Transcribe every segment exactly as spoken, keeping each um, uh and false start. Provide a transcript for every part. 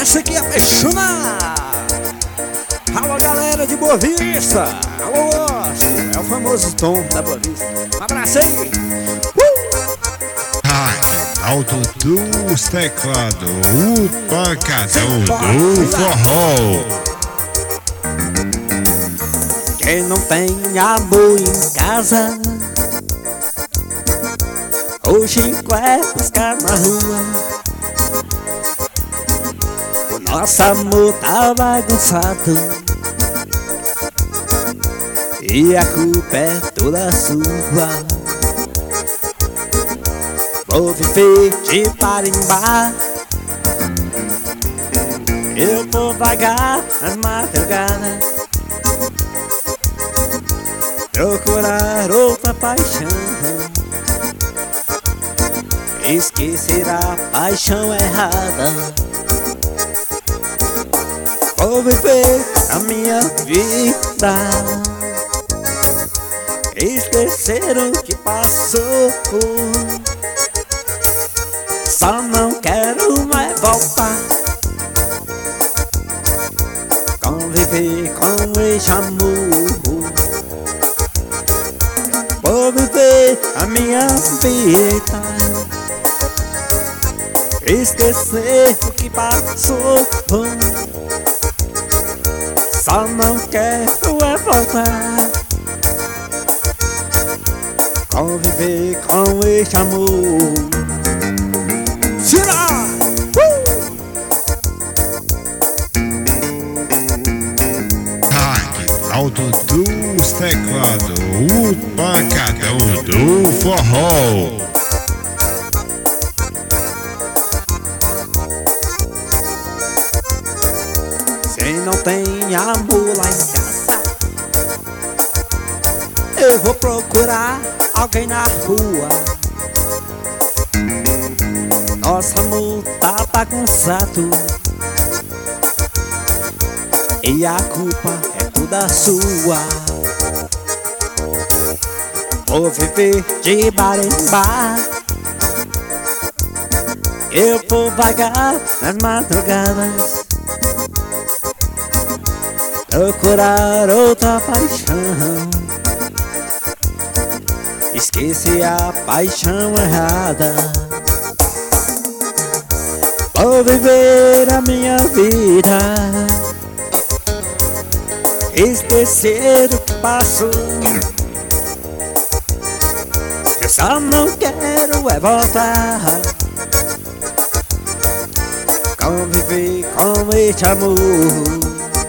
esse aqui é apaixonar. Alô, galera de Boa Vista. Alô, Oscar. É o famoso Tom da Boa Vista. Um abraço aí. Uh! Alto dos teclados, o pancadão do forró. Quem não tem amor em casa, hoje vai buscar na rua. O nosso amor tá bagunçado e a culpa é toda sua. Vou viver de bar em bar, eu vou vagar nas madrugadas, procurar outra paixão, esquecer a paixão errada. Vou viver a minha vida, esquecer o que passou. Só não quero mais voltar, conviver com esse amor. Vou viver a minha vida, esquecer o que passou. Só não quero é voltar, conviver com esse amor. Tira! Uh! Alto dos teclados, o pancadão do forró. Se não tem amor lá em casa, eu vou procurar alguém na rua. Nosso amor tá bagunçado e a culpa é toda sua. Vou viver de bar em bar, eu vou vagar nas madrugadas, procurar outra paixão, esquecer a paixão errada. Vou viver a minha vida, esquecer o que passou. Eu só não quero é voltar, conviver com este amor.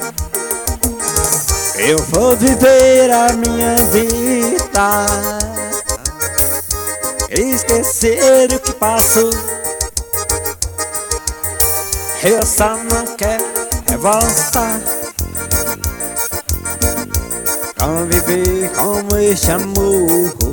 Eu vou viver a minha vida, esquecer o que passou. Eu só não quero é voltar, conviver com este amor.